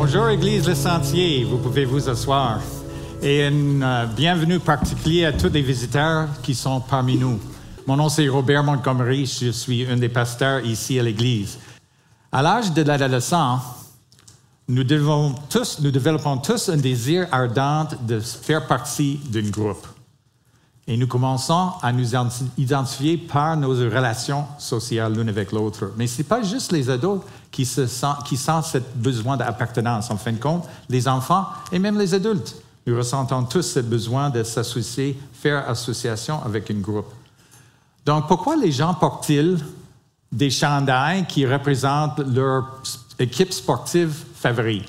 Bonjour Église Le Sentier, vous pouvez vous asseoir. Et une bienvenue particulière à tous les visiteurs qui sont parmi nous. Mon nom c'est Robert Montgomery, je suis un des pasteurs ici à l'Église. À l'âge de l'adolescent, nous développons tous un désir ardent de faire partie d'un groupe. Et nous commençons à nous identifier par nos relations sociales l'une avec l'autre. Mais ce n'est pas juste les ados qui sentent ce besoin d'appartenance. En fin de compte, les enfants et même les adultes, nous ressentons tous ce besoin de s'associer, faire association avec un groupe. Donc, pourquoi les gens portent-ils des chandails qui représentent leur équipe sportive favorite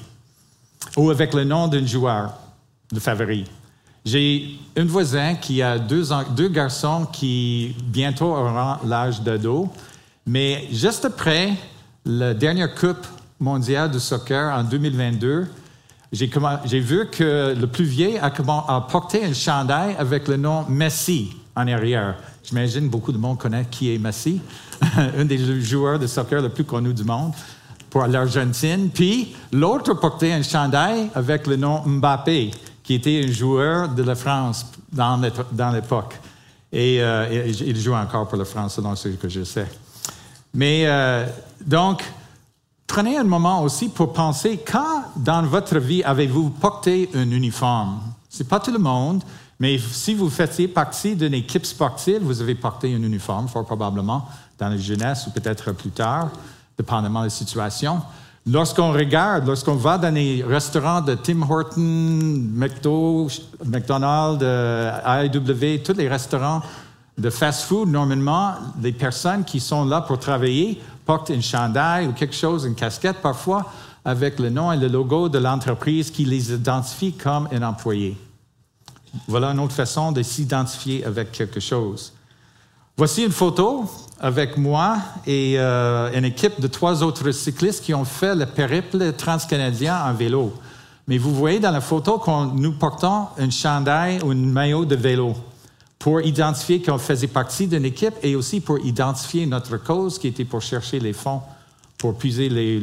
ou avec le nom d'un joueur de favori? J'ai un voisin qui a deux garçons qui bientôt auront l'âge d'ado, mais juste après la dernière Coupe mondiale de soccer en 2022, j'ai vu que le plus vieux a porté un chandail avec le nom Messi en arrière. J'imagine beaucoup de monde connaît qui est Messi, un des joueurs de soccer le plus connu du monde pour l'Argentine. Puis l'autre portait un chandail avec le nom Mbappé, qui était un joueur de la France dans l'époque. Et il joue encore pour la France, selon ce que je sais. Mais donc, prenez un moment aussi pour penser, quand dans votre vie avez-vous porté un uniforme? Ce n'est pas tout le monde, mais si vous faisiez partie d'une équipe sportive, vous avez porté un uniforme, fort probablement, dans la jeunesse ou peut-être plus tard, dépendamment de la situation. Lorsqu'on va dans les restaurants de Tim Hortons, McDonald's, AEW, tous les restaurants de fast-food, normalement, les personnes qui sont là pour travailler portent un chandail ou quelque chose, une casquette parfois, avec le nom et le logo de l'entreprise qui les identifie comme un employé. Voilà une autre façon de s'identifier avec quelque chose. Voici une photo avec moi et une équipe de 3 autres cyclistes qui ont fait le périple transcanadien en vélo. Mais vous voyez dans la photo que nous portons un chandail ou un maillot de vélo pour identifier qu'on faisait partie d'une équipe et aussi pour identifier notre cause qui était pour chercher les fonds pour puiser les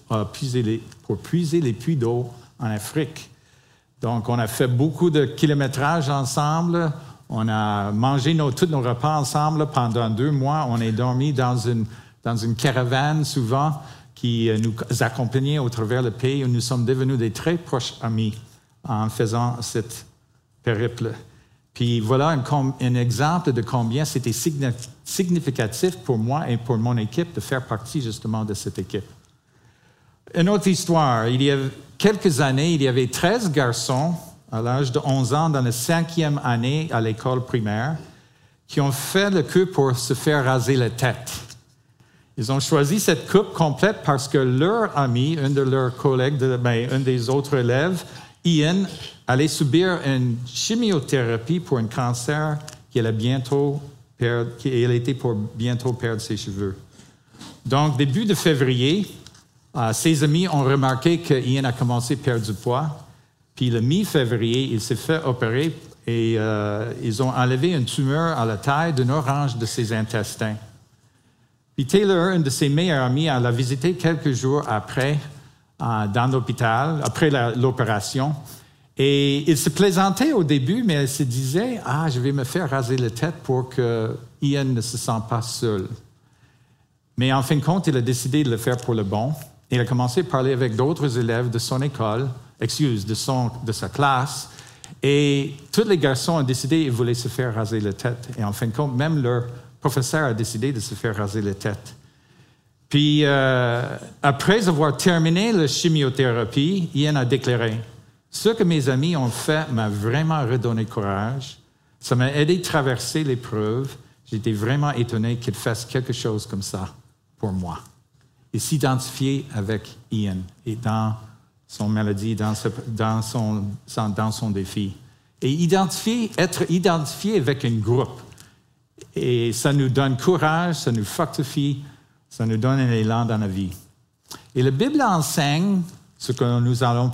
puits d'eau en Afrique. Donc, on a fait beaucoup de kilométrage ensemble. On a mangé tous nos repas ensemble pendant 2 mois. On est dormi dans une caravane souvent qui nous accompagnait au travers le pays où nous sommes devenus des très proches amis en faisant cette périple. Puis voilà un exemple de combien c'était significatif pour moi et pour mon équipe de faire partie justement de cette équipe. Une autre histoire. Il y a quelques années, il y avait 13 garçons à l'âge de 11 ans, dans la 5e année à l'école primaire, qui ont fait le coup pour se faire raser la tête. Ils ont choisi cette coupe complète parce que leur ami, un de leurs collègues, un des autres élèves, Ian, allait subir une chimiothérapie pour un cancer qu'il était pour bientôt perdre ses cheveux. Donc, début de février, ses amis ont remarqué que Ian a commencé à perdre du poids. Puis le mi-février, il s'est fait opérer et ils ont enlevé une tumeur à la taille d'une orange de ses intestins. Puis Taylor, un de ses meilleurs amis, l'a visité quelques jours après dans l'hôpital, après l'opération. Et il se plaisantait au début, mais il se disait « je vais me faire raser la tête pour que Ian ne se sente pas seul. » Mais en fin de compte, il a décidé de le faire pour le bon. Il a commencé à parler avec d'autres élèves de son école, de sa classe, et tous les garçons ont décidé qu'ils voulaient se faire raser la tête. Et en fin de compte, même leur professeur a décidé de se faire raser la tête. Puis, après avoir terminé la chimiothérapie, Ian a déclaré « Ce que mes amis ont fait m'a vraiment redonné courage. Ça m'a aidé à traverser l'épreuve. J'étais vraiment étonné qu'ils fassent quelque chose comme ça pour moi. » Et s'identifier avec Ian et dans son maladie, dans son défi. Et être identifié avec un groupe. Et ça nous donne courage, ça nous fortifie, ça nous donne un élan dans la vie. Et la Bible enseigne, ce que nous allons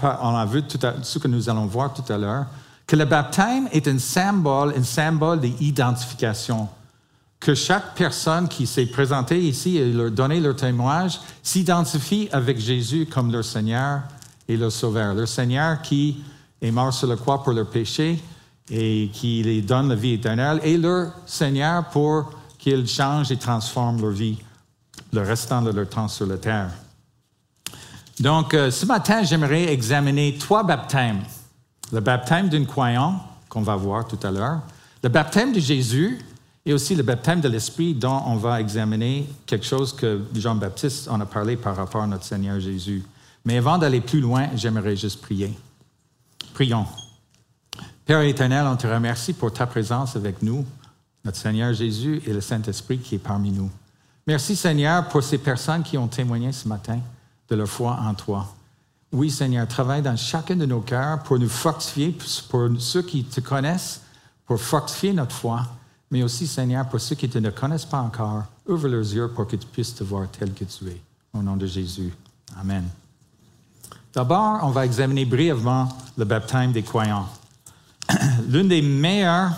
voir tout à l'heure, que le baptême est un symbole d'identification. Que chaque personne qui s'est présentée ici et leur donné leur témoignage s'identifie avec Jésus comme leur Seigneur et leur Sauveur. Leur Seigneur qui est mort sur la croix pour leurs péchés et qui les donne la vie éternelle, et leur Seigneur pour qu'il change et transforme leur vie le restant de leur temps sur la terre. Donc, ce matin, j'aimerais examiner 3 baptêmes. Le baptême d'un croyant, qu'on va voir tout à l'heure, le baptême de Jésus et aussi le baptême de l'Esprit dont on va examiner quelque chose que Jean-Baptiste en a parlé par rapport à notre Seigneur Jésus. Mais avant d'aller plus loin, j'aimerais juste prier. Prions. Père éternel, on te remercie pour ta présence avec nous, notre Seigneur Jésus et le Saint-Esprit qui est parmi nous. Merci Seigneur pour ces personnes qui ont témoigné ce matin de leur foi en toi. Oui Seigneur, travaille dans chacun de nos cœurs pour nous fortifier, pour ceux qui te connaissent, pour fortifier notre foi, mais aussi Seigneur, pour ceux qui ne te connaissent pas encore, ouvre leurs yeux pour que tu puisses te voir tel que tu es. Au nom de Jésus. Amen. D'abord, on va examiner brièvement le baptême des croyants. Une des manières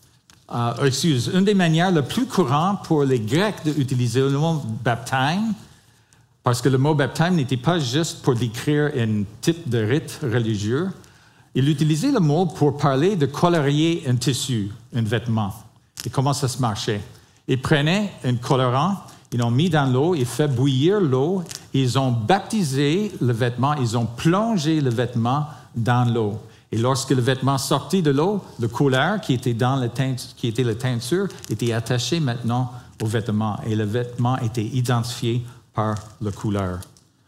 les plus courantes pour les Grecs d'utiliser le mot baptême, parce que le mot baptême n'était pas juste pour décrire un type de rite religieux, il utilisait le mot pour parler de colorier un tissu, un vêtement, et comment ça se marchait. Ils prenaient un colorant, ils l'ont mis dans l'eau, ils fait bouillir l'eau, ils ont baptisé le vêtement, ils ont plongé le vêtement dans l'eau. Et lorsque le vêtement sortit de l'eau, le couleur qui était la teinture était attaché maintenant au vêtement. Et le vêtement était identifié par la couleur.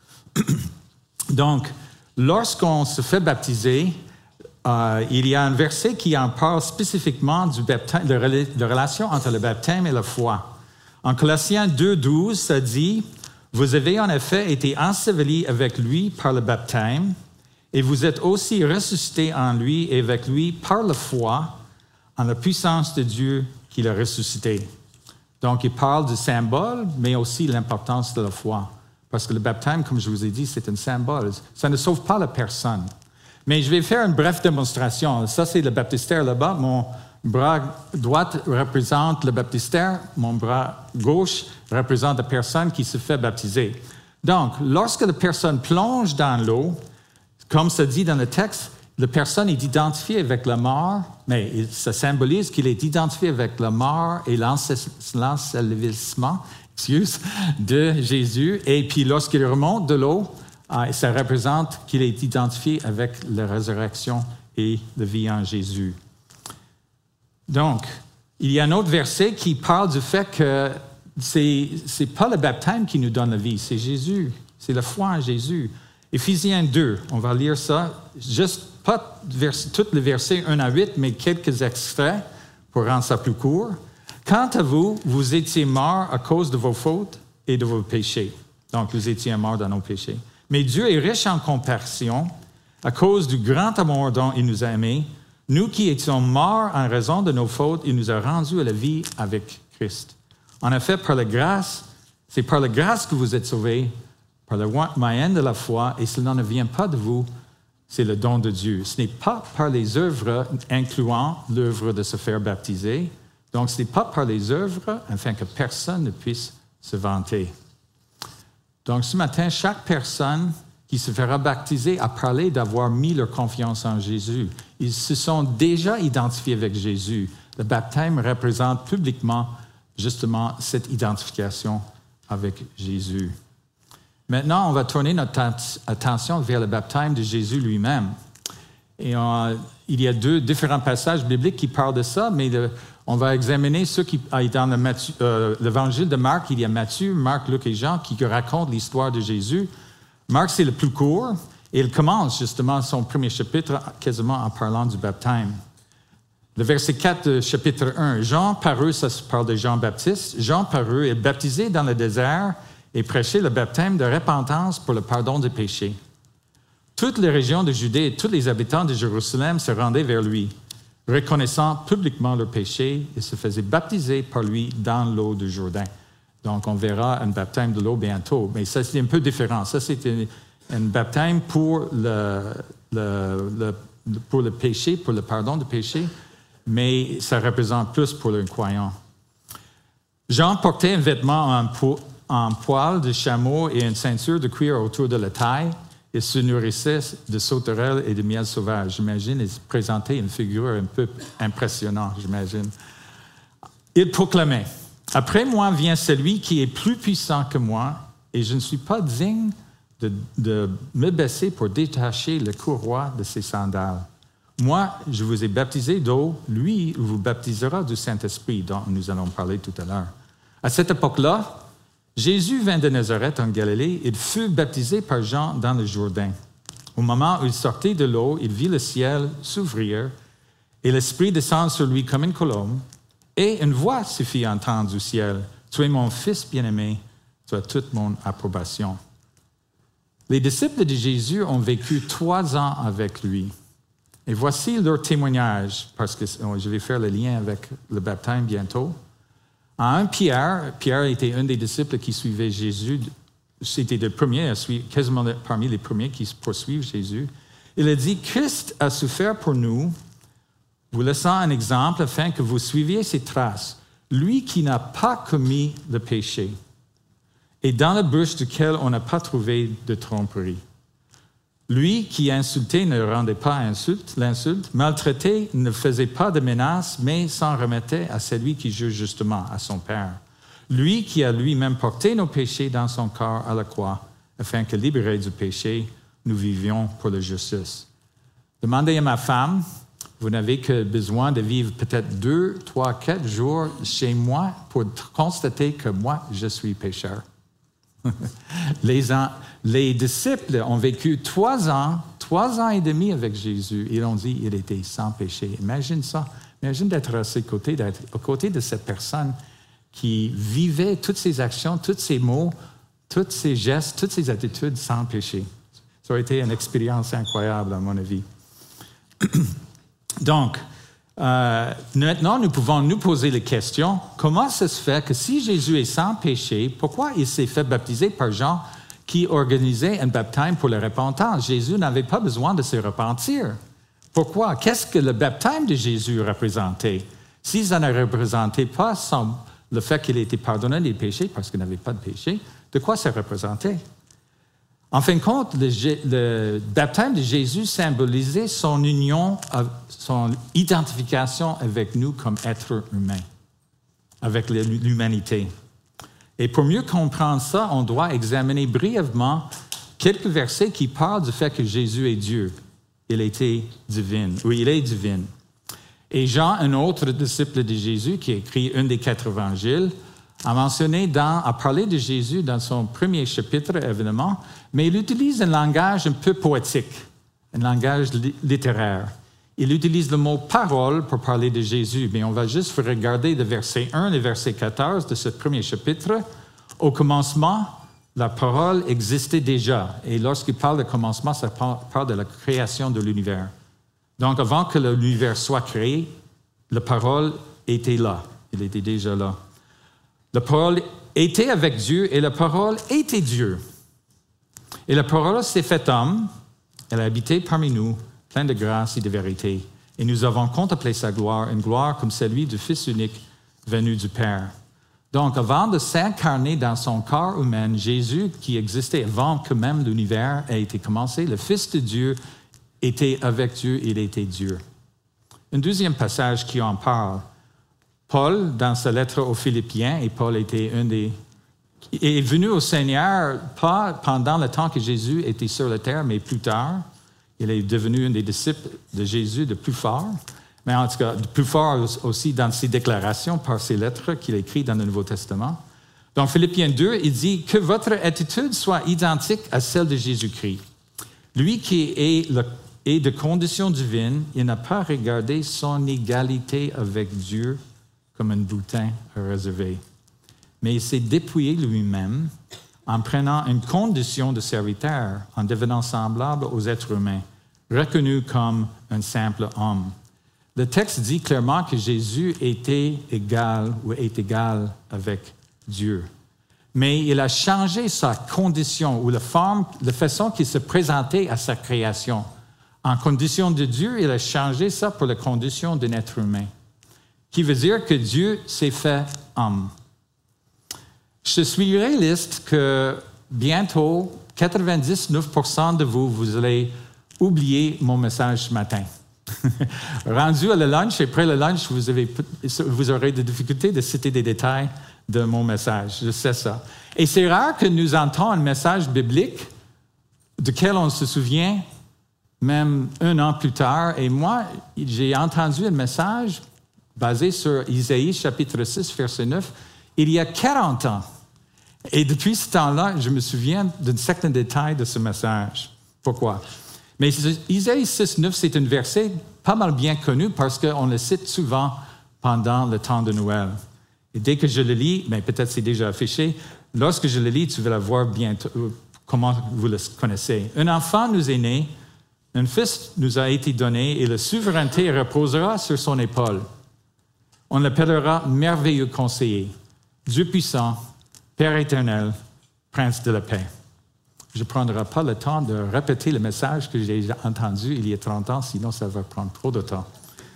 Donc, lorsqu'on se fait baptiser, il y a un verset qui en parle spécifiquement du baptême, de relation entre le baptême et la foi. En Colossiens 2,12, ça dit « Vous avez en effet été ensevelis avec lui par le baptême, et vous êtes aussi ressuscités en lui et avec lui par la foi en la puissance de Dieu qui l'a ressuscité. » Donc, il parle du symbole, mais aussi l'importance de la foi. Parce que le baptême, comme je vous ai dit, c'est un symbole. Ça ne sauve pas la personne. Mais je vais faire une brève démonstration. Ça, c'est le baptistère là-bas. Mon bras droit représente le baptistère. Mon bras gauche représente la personne qui se fait baptiser. Donc, lorsque la personne plonge dans l'eau, comme ça dit dans le texte, la personne est identifiée avec la mort, mais ça symbolise qu'il est identifié avec la mort et l'ensevelissement de Jésus. Et puis lorsqu'il remonte de l'eau, ça représente qu'il est identifié avec la résurrection et la vie en Jésus. Donc, il y a un autre verset qui parle du fait que c'est pas le baptême qui nous donne la vie, c'est Jésus, c'est la foi en Jésus. Éphésiens 2, on va lire ça, juste pas tous les versets 1 à 8, mais quelques extraits pour rendre ça plus court. « Quant à vous, vous étiez morts à cause de vos fautes et de vos péchés. » Donc, vous étiez morts dans nos péchés. « Mais Dieu est riche en compassion à cause du grand amour dont il nous a aimés. Nous qui étions morts en raison de nos fautes, il nous a rendus à la vie avec Christ. En effet, c'est par la grâce que vous êtes sauvés, par le moyen de la foi, et cela ne vient pas de vous, c'est le don de Dieu. Ce n'est pas par les œuvres, incluant l'œuvre de se faire baptiser. Donc, ce n'est pas par les œuvres, afin que personne ne puisse se vanter. Donc, ce matin, chaque personne qui se fera baptiser a parlé d'avoir mis leur confiance en Jésus. Ils se sont déjà identifiés avec Jésus. Le baptême représente publiquement, justement, cette identification avec Jésus. Maintenant, on va tourner notre attention vers le baptême de Jésus lui-même. Et il y a 2 différents passages bibliques qui parlent de ça, mais on va examiner ceux qui, dans l'évangile de Marc, il y a Matthieu, Marc, Luc et Jean qui racontent l'histoire de Jésus. Marc, c'est le plus court, et il commence justement son premier chapitre quasiment en parlant du baptême. Le verset 4 de chapitre 1, Jean parut, ça se parle de Jean-Baptiste, Jean parut et baptisé dans le désert et prêchait le baptême de repentance pour le pardon des péchés. Toutes les régions de Judée et tous les habitants de Jérusalem se rendaient vers lui, reconnaissant publiquement leurs péchés et se faisaient baptiser par lui dans l'eau du Jourdain. Donc, on verra un baptême de l'eau bientôt, mais ça, c'est un peu différent. Ça, c'est un baptême pour le péché, pour le pardon du péché, mais ça représente plus pour le croyant. Jean portait un vêtement en poil de chameau et une ceinture de cuir autour de la taille. Il se nourrissait de sauterelles et de miel sauvage. J'imagine, il présentait une figure un peu impressionnante, j'imagine. Il proclamait, « Après moi vient celui qui est plus puissant que moi, et je ne suis pas digne de me baisser pour détacher le courroie de ses sandales. Moi, je vous ai baptisé d'eau, lui vous baptisera du Saint-Esprit, dont nous allons parler tout à l'heure. » À cette époque-là, Jésus vint de Nazareth en Galilée. Il fut baptisé par Jean dans le Jourdain. Au moment où il sortait de l'eau, il vit le ciel s'ouvrir et l'Esprit descendre sur lui comme une colombe. Et une voix se fit entendre du ciel. « Tu es mon Fils bien-aimé, tu as toute mon approbation. » Les disciples de Jésus ont vécu 3 ans avec lui. Et voici leur témoignage, parce que je vais faire le lien avec le baptême bientôt. En Pierre était un des disciples qui suivait Jésus. C'était le premier, quasiment parmi les premiers qui poursuivent Jésus. Il a dit, « Christ a souffert pour nous, vous laissant un exemple afin que vous suiviez ses traces. Lui qui n'a pas commis le péché, et dans la bouche duquel on n'a pas trouvé de tromperie. Lui qui insultait ne rendait pas l'insulte, maltraitait ne faisait pas de menaces, mais s'en remettait à celui qui juge justement, à son Père. Lui qui a lui-même porté nos péchés dans son corps à la croix, afin que, libérés du péché, nous vivions pour la justice. Demandez à ma femme, vous n'avez que besoin de vivre peut-être 2, 3, 4 jours chez moi pour constater que moi, je suis pécheur. Les disciples ont vécu 3 ans et demi avec Jésus. Ils ont dit qu'il était sans péché. Imagine ça. Imagine d'être à ses côtés, d'être aux côtés de cette personne qui vivait toutes ses actions, tous ses mots, tous ses gestes, toutes ses attitudes sans péché. Ça aurait été une expérience incroyable, à mon avis. Donc, maintenant, nous pouvons nous poser la question, comment ça se fait que si Jésus est sans péché, pourquoi il s'est fait baptiser par Jean qui organisait un baptême pour la repentance? Jésus n'avait pas besoin de se repentir. Pourquoi? Qu'est-ce que le baptême de Jésus représentait? Si ça ne représentait pas le fait qu'il ait été pardonné des péchés parce qu'il n'avait pas de péché, de quoi ça représentait? En fin de compte, le baptême de Jésus symbolisait son union, son identification avec nous comme êtres humains, avec l'humanité. Et pour mieux comprendre ça, on doit examiner brièvement quelques versets qui parlent du fait que Jésus est Dieu. Il était divin, oui, il est divin. Et Jean, un autre disciple de Jésus qui a écrit un des 4 évangiles, a parlé de Jésus dans son premier chapitre, évidemment, mais il utilise un langage un peu poétique, un langage littéraire. Il utilise le mot « parole » pour parler de Jésus, mais on va juste regarder le verset 1 et verset 14 de ce premier chapitre. Au commencement, la parole existait déjà. Et lorsqu'il parle de commencement, ça parle de la création de l'univers. Donc, avant que l'univers soit créé, la parole était là. Il était déjà là. La parole était avec Dieu et la parole était Dieu. Et la parole s'est faite homme, elle a habité parmi nous, pleine de grâce et de vérité. Et nous avons contemplé sa gloire, une gloire comme celle du Fils unique venu du Père. Donc, avant de s'incarner dans son corps humain, Jésus, qui existait avant que même l'univers ait été commencé, le Fils de Dieu était avec Dieu, il était Dieu. Un deuxième passage qui en parle, Paul, dans sa lettre aux Philippiens, et Paul était est venu au Seigneur, pas pendant le temps que Jésus était sur la terre, mais plus tard. Il est devenu un des disciples de Jésus de plus fort, mais en tout cas, de plus fort aussi dans ses déclarations par ses lettres qu'il a écrites dans le Nouveau Testament. Dans Philippiens 2, il dit que votre attitude soit identique à celle de Jésus-Christ. Lui qui est de condition divine, il n'a pas regardé son égalité avec Dieu comme un butin réservé. Mais il s'est dépouillé lui-même en prenant une condition de serviteur, en devenant semblable aux êtres humains, reconnu comme un simple homme. Le texte dit clairement que Jésus était égal ou est égal avec Dieu. Mais il a changé sa condition ou la façon qu'il se présentait à sa création. En condition de Dieu, il a changé ça pour la condition d'un être humain, qui veut dire que Dieu s'est fait homme. Je suis réaliste que bientôt, 99% de vous, vous allez oublier mon message ce matin. Rendu à le lunch, et après le lunch, vous aurez des difficultés de citer des détails de mon message. Je sais ça. Et c'est rare que nous entendons un message biblique duquel on se souvient même 1 an plus tard. Et moi, j'ai entendu un message basé sur Isaïe, chapitre 6, verset 9, il y a 40 ans. Et depuis ce temps-là, je me souviens d'un certain détail de ce message. Pourquoi? Mais Isaïe 6, 9, c'est un verset pas mal bien connu parce qu'on le cite souvent pendant le temps de Noël. Et dès que je le lis, bien, peut-être c'est déjà affiché, lorsque je le lis, tu vas le voir bientôt, comment vous le connaissez. Un enfant nous est né, un fils nous a été donné et la souveraineté reposera sur son épaule. On l'appellera merveilleux conseiller, Dieu puissant, Père éternel, Prince de la paix. Je ne prendrai pas le temps de répéter le message que j'ai entendu il y a 30 ans, sinon ça va prendre trop de temps.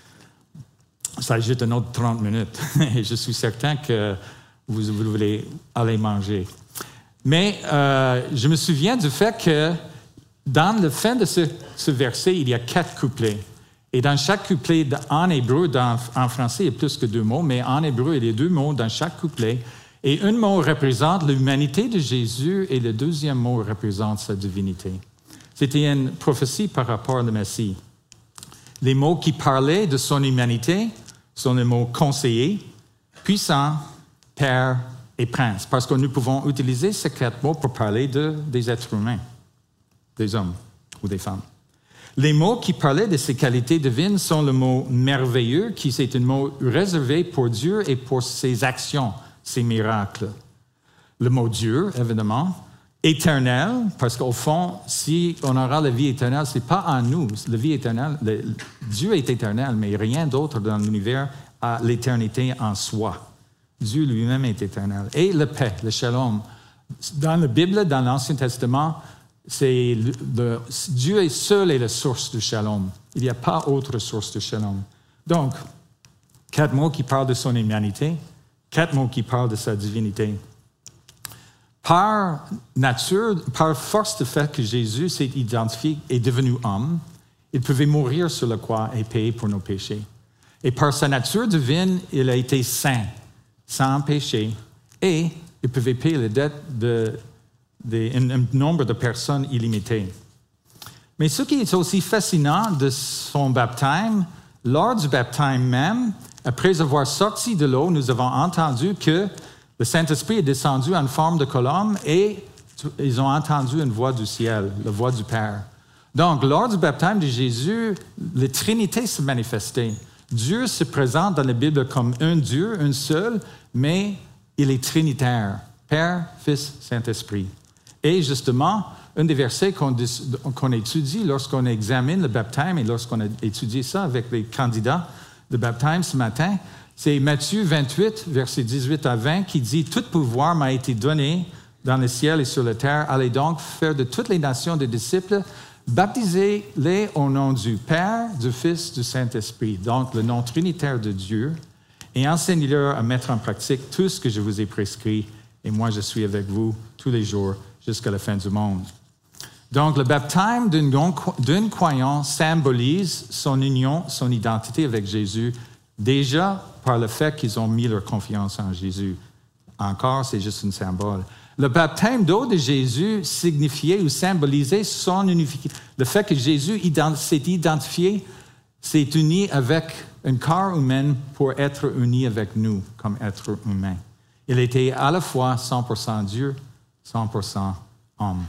Ça ajoute un autre 30 minutes. Et je suis certain que vous voulez aller manger. Mais je me souviens du fait que dans la fin de ce verset, il y a 4 couplets. Et dans chaque couplet, en hébreu, en français, il y a plus que 2 mots, mais en hébreu, il y a 2 mots dans chaque couplet. Et un mot représente l'humanité de Jésus et le deuxième mot représente sa divinité. C'était une prophétie par rapport au Messie. Les mots qui parlaient de son humanité sont les mots conseiller, puissant, père et prince, parce que nous pouvons utiliser ces 4 mots pour parler des êtres humains, des hommes ou des femmes. Les mots qui parlaient de ses qualités divines sont le mot merveilleux, qui est un mot réservé pour Dieu et pour ses actions, ses miracles. Le mot Dieu, évidemment. Éternel, parce qu'au fond, si on aura la vie éternelle, ce n'est pas en nous. La vie éternelle, Dieu est éternel, mais rien d'autre dans l'univers a l'éternité en soi. Dieu lui-même est éternel. Et la paix, le shalom. Dans la Bible, dans l'Ancien Testament, Dieu est seul est la source du shalom. Il n'y a pas autre source de shalom. Donc, 4 mots qui parlent de son humanité, 4 mots qui parlent de sa divinité. Par nature, par force du fait que Jésus s'est identifié et devenu homme, il pouvait mourir sur la croix et payer pour nos péchés. Et par sa nature divine, il a été saint, sans péché, et il pouvait payer la dette d'un nombre de personnes illimité. Mais ce qui est aussi fascinant de son baptême, lors du baptême même, après avoir sorti de l'eau, nous avons entendu que le Saint-Esprit est descendu en forme de colombe et ils ont entendu une voix du ciel, la voix du Père. Donc, lors du baptême de Jésus, la Trinité se manifestait. Dieu se présente dans la Bible comme un Dieu, un seul, mais il est trinitaire, Père, Fils, Saint-Esprit. Et justement, un des versets qu'on étudie lorsqu'on examine le baptême et lorsqu'on a étudié ça avec les candidats de baptême ce matin, c'est Matthieu 28, versets 18 à 20, qui dit « Tout pouvoir m'a été donné dans le ciel et sur la terre. Allez donc faire de toutes les nations des disciples, baptisez-les au nom du Père, du Fils, du Saint-Esprit. » Donc, le nom trinitaire de Dieu. Et enseignez-leur à mettre en pratique tout ce que je vous ai prescrit. Et moi, je suis avec vous tous les jours jusqu'à la fin du monde. Donc, le baptême d'un croyant symbolise son union, son identité avec Jésus, déjà par le fait qu'ils ont mis leur confiance en Jésus. Encore, c'est juste un symbole. Le baptême d'eau de Jésus signifiait ou symbolisait son unification. Le fait que Jésus s'est identifié, s'est uni avec un corps humain pour être uni avec nous comme être humain. Il était à la fois 100% Dieu, 100% homme.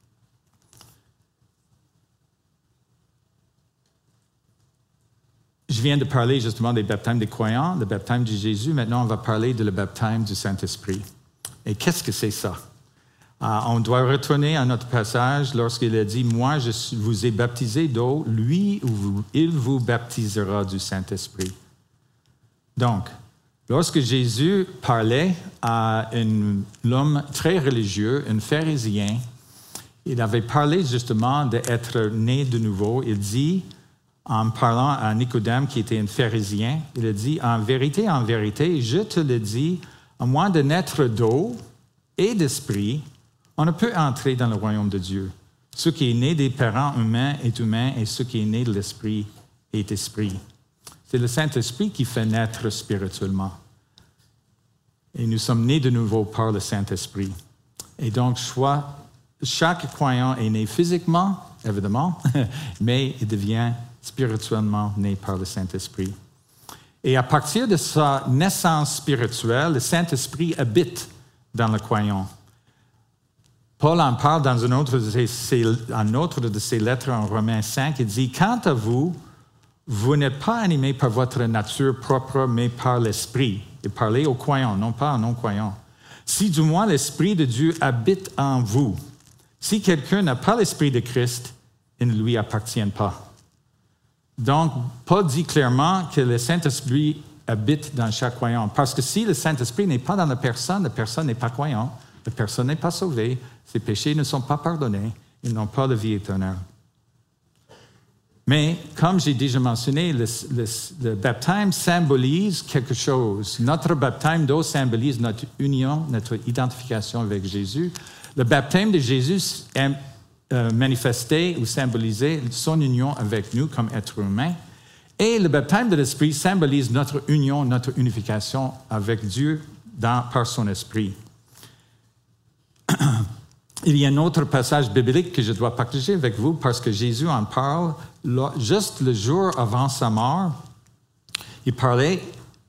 Je viens de parler justement des baptêmes des croyants, le baptême de Jésus. Maintenant, on va parler de le baptême du Saint-Esprit. Et qu'est-ce que c'est ça? On doit retourner à notre passage lorsqu'il a dit « Moi, je vous ai baptisé d'eau, lui, il vous baptisera du Saint-Esprit. » Donc, lorsque Jésus parlait à un homme très religieux, un pharisien, il avait parlé justement d'être né de nouveau. Il dit, en parlant à Nicodème, qui était un pharisien, il a dit, en vérité, je te le dis, à moins de naître d'eau et d'esprit, on ne peut entrer dans le royaume de Dieu. Ce qui est né des parents humains est humain et ce qui est né de l'Esprit est esprit. C'est le Saint-Esprit qui fait naître spirituellement. Et nous sommes nés de nouveau par le Saint-Esprit. Et donc, chaque croyant est né physiquement, évidemment, mais il devient spirituellement né par le Saint-Esprit. Et à partir de sa naissance spirituelle, le Saint-Esprit habite dans le croyant. Paul en parle dans un autre de ses lettres en Romains 5. Il dit, « Quant à vous, vous n'êtes pas animés par votre nature propre, mais par l'Esprit. » Et parlez aux croyants, non pas aux non-croyants. « Si du moins l'Esprit de Dieu habite en vous. Si quelqu'un n'a pas l'Esprit de Christ, il ne lui appartient pas. » Donc, Paul dit clairement que le Saint-Esprit habite dans chaque croyant. Parce que si le Saint-Esprit n'est pas dans la personne n'est pas croyant, la personne n'est pas sauvée, ses péchés ne sont pas pardonnés, ils n'ont pas de vie éternelle. Mais, comme j'ai déjà mentionné, le baptême symbolise quelque chose. Notre baptême d'eau symbolise notre union, notre identification avec Jésus. Le baptême de Jésus manifestait ou symbolisait son union avec nous comme êtres humains. Et le baptême de l'Esprit symbolise notre union, notre unification avec Dieu par son Esprit. Il y a un autre passage biblique que je dois partager avec vous parce que Jésus en parle juste le jour avant sa mort. Il parlait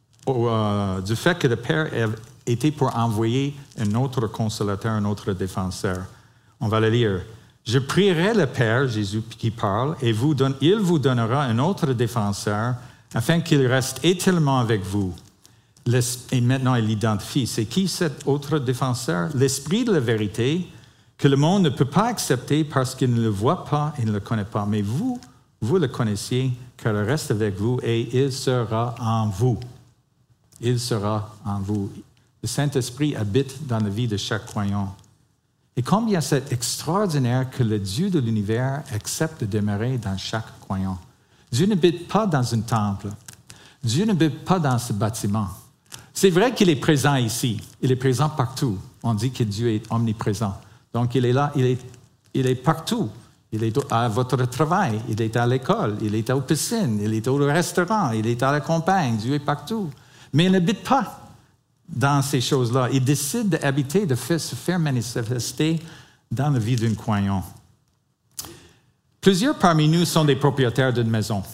du fait que le Père était pour envoyer un autre consolateur, un autre défenseur. On va le lire. « Je prierai le Père, Jésus qui parle, et il vous donnera un autre défenseur afin qu'il reste éternellement avec vous. » Et maintenant, il l'identifie. C'est qui cet autre défenseur? L'Esprit de la vérité que le monde ne peut pas accepter parce qu'il ne le voit pas et ne le connaît pas. Mais vous le connaissiez, car il reste avec vous et il sera en vous. Il sera en vous. Le Saint-Esprit habite dans la vie de chaque croyant. Et combien c'est extraordinaire que le Dieu de l'univers accepte de demeurer dans chaque croyant. Dieu n'habite pas dans un temple. Dieu n'habite pas dans ce bâtiment. C'est vrai qu'il est présent ici. Il est présent partout. On dit que Dieu est omniprésent. Donc, il est là, il est partout. Il est à votre travail, il est à l'école, il est aux piscines, il est au restaurant, il est à la campagne. Dieu est partout. Mais il n'habite pas dans ces choses-là. Il décide d'habiter, de se faire manifester dans la vie d'un croyant. Plusieurs parmi nous sont des propriétaires d'une maison.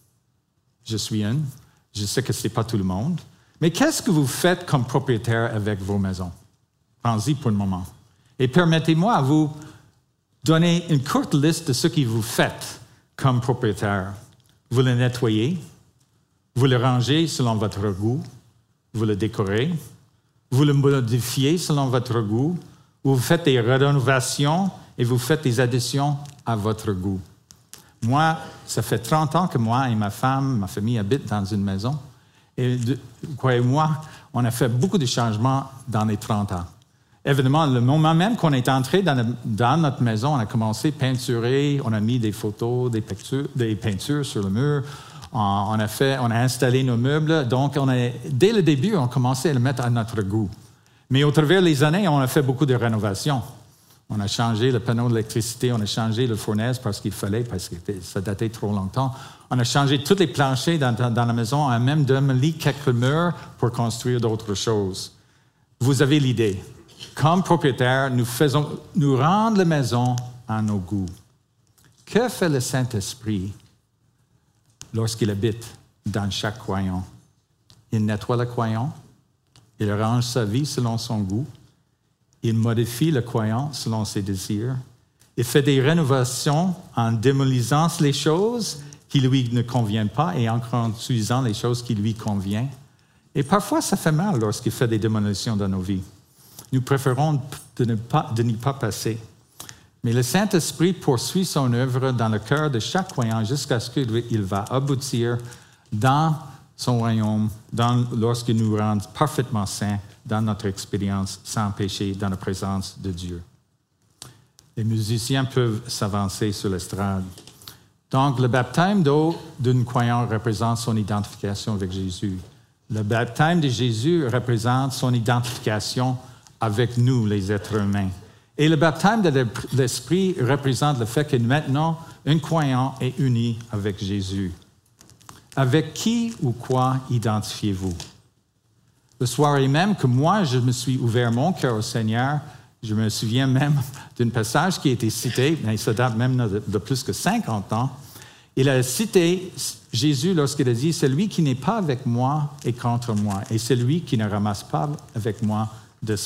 Je suis une. Je sais que ce n'est pas tout le monde. Mais qu'est-ce que vous faites comme propriétaire avec vos maisons? Pensez-y pour le moment. Et permettez-moi à vous donner une courte liste de ce que vous faites comme propriétaire. Vous le nettoyez, vous le rangez selon votre goût, vous le décorez, vous le modifiez selon votre goût, vous faites des rénovations et vous faites des additions à votre goût. Moi, ça fait 30 ans que moi et ma femme, ma famille habitent dans une maison. Et croyez-moi, on a fait beaucoup de changements dans les 30 ans. Évidemment, le moment même qu'on est entré dans notre maison, on a commencé à peinturer, on a mis des photos, des peintures sur le mur, on a installé nos meubles. Donc, dès le début, on commençait à le mettre à notre goût. Mais au travers des années, on a fait beaucoup de rénovations. On a changé le panneau d'électricité, on a changé le fournaise parce qu'il fallait, parce que ça datait trop longtemps. On a changé tous les planchers dans la maison, on a même démoli quelques murs pour construire d'autres choses. Vous avez l'idée. Comme propriétaire, nous rendons la maison à nos goûts. Que fait le Saint-Esprit lorsqu'il habite dans chaque croyant? Il nettoie le croyant, il arrange sa vie selon son goût, il modifie le croyant selon ses désirs, il fait des rénovations en démolissant les choses qui lui ne conviennent pas et en construisant les choses qui lui conviennent. Et parfois, ça fait mal lorsqu'il fait des démolitions dans nos vies. Nous préférons de n'y pas passer. Mais le Saint-Esprit poursuit son œuvre dans le cœur de chaque croyant jusqu'à ce qu'il va aboutir dans son royaume, lorsqu'il nous rend parfaitement saints dans notre expérience sans péché, dans la présence de Dieu. Les musiciens peuvent s'avancer sur l'estrade. Donc, le baptême d'eau d'un croyant représente son identification avec Jésus. Le baptême de Jésus représente son identification avec nous, les êtres humains. Et le baptême de l'Esprit représente le fait que maintenant, un croyant est uni avec Jésus. Avec qui ou quoi identifiez-vous? Le soir même que moi, je me suis ouvert mon cœur au Seigneur, je me souviens même d'un passage qui a été cité, mais ça date même de plus que 50 ans. Il a cité Jésus lorsqu'il a dit « Celui qui n'est pas avec moi est contre moi, et celui qui ne ramasse pas avec moi disperse. »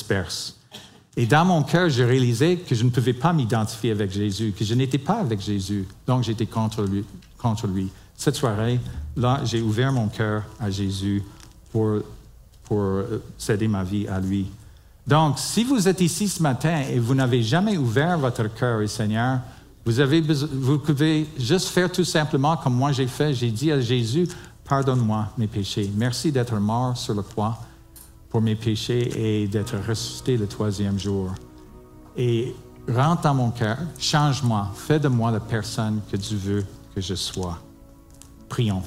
Et dans mon cœur, j'ai réalisé que je ne pouvais pas m'identifier avec Jésus, que je n'étais pas avec Jésus, donc j'étais contre lui. Cette soirée, là, j'ai ouvert mon cœur à Jésus pour céder ma vie à lui. Donc, si vous êtes ici ce matin et vous n'avez jamais ouvert votre cœur au Seigneur, vous pouvez juste faire tout simplement comme moi j'ai fait. J'ai dit à Jésus, pardonne-moi mes péchés. Merci d'être mort sur la croix pour mes péchés et d'être ressuscité le 3e jour. Et rentre dans mon cœur, change-moi, fais de moi la personne que tu veux que je sois. Prions.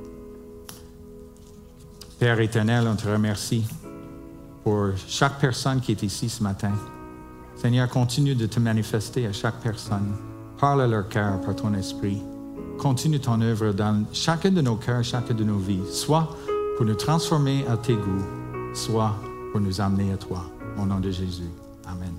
Père éternel, on te remercie pour chaque personne qui est ici ce matin. Seigneur, continue de te manifester à chaque personne. Parle à leur cœur par ton esprit. Continue ton œuvre dans chacun de nos cœurs, chacune de nos vies, soit pour nous transformer à tes goûts, soit pour nous amener à toi. Au nom de Jésus. Amen.